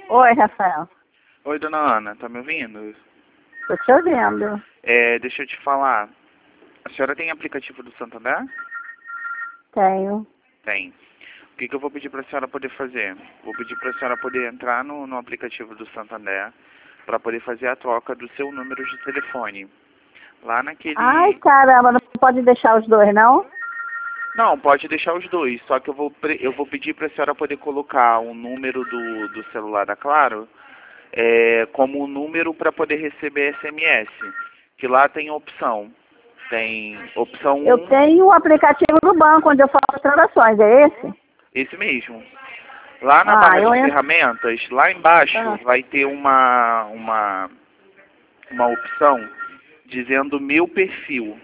Oi, Rafael. Oi, dona Ana, tá me ouvindo? Tô te ouvindo. Deixa eu te falar. A senhora tem aplicativo do Santander? Tenho. Tem. O que eu vou pedir para a senhora poder fazer? Vou pedir para a senhora poder entrar no aplicativo do Santander para poder fazer a troca do seu número de telefone. Lá naquele... Ai, caramba, não pode deixar os dois, não? Não, pode deixar os dois, só que eu vou pedir para a senhora poder colocar o número do celular da Claro como número para poder receber SMS. Que lá tem opção. Tem opção 1. Eu tenho o aplicativo do banco onde eu faço transações, é esse? Esse mesmo. Lá na barra de ferramentas, lá embaixo, vai ter uma opção dizendo meu perfil.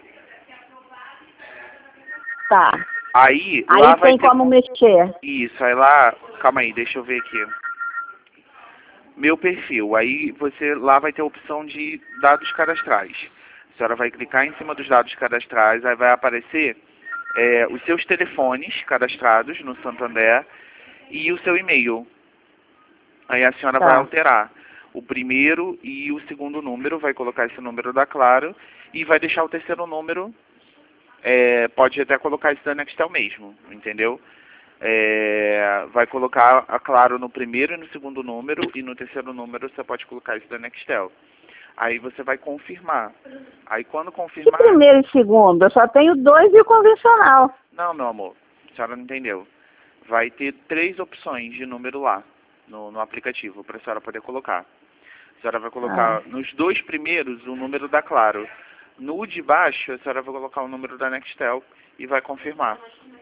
Tá. Aí lá vai tem ter... como mexer. Isso, aí lá... Calma aí, deixa eu ver aqui. Meu perfil. Aí você lá vai ter a opção de dados cadastrais. A senhora vai clicar em cima dos dados cadastrais, aí vai aparecer os seus telefones cadastrados no Santander e o seu e-mail. Aí a senhora vai alterar o primeiro e o segundo número, vai colocar esse número da Claro e vai deixar o terceiro número, pode até colocar esse da Nextel mesmo, entendeu? Vai colocar a Claro no primeiro e no segundo número e no terceiro número você pode colocar esse da Nextel. Aí você vai confirmar. Aí quando confirmar... E primeiro e segundo? Eu só tenho dois e o convencional. Não, meu amor, a senhora não entendeu. Vai ter 3 opções de número lá, no aplicativo, para a senhora poder colocar. A senhora vai colocar nos 2 primeiros o número da Claro. No de baixo, a senhora vai colocar o número da Nextel e vai confirmar.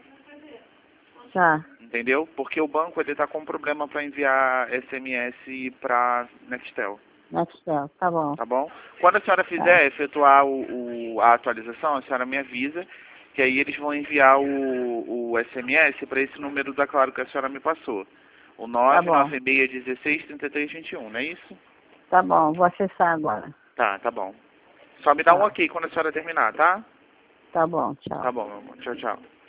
Tá. Entendeu? Porque o banco está com problema para enviar SMS para Nextel. Nextel, tá bom. Tá bom? Quando a senhora fizer efetuar a atualização, a senhora me avisa, que aí eles vão enviar o SMS para esse número da Claro que a senhora me passou. O 996163321, não é isso? Tá bom, vou acessar agora. Tá bom. Só me dá um ok quando a senhora terminar, tá? Tá bom, tchau. Tá bom, meu amor. Tchau, tchau.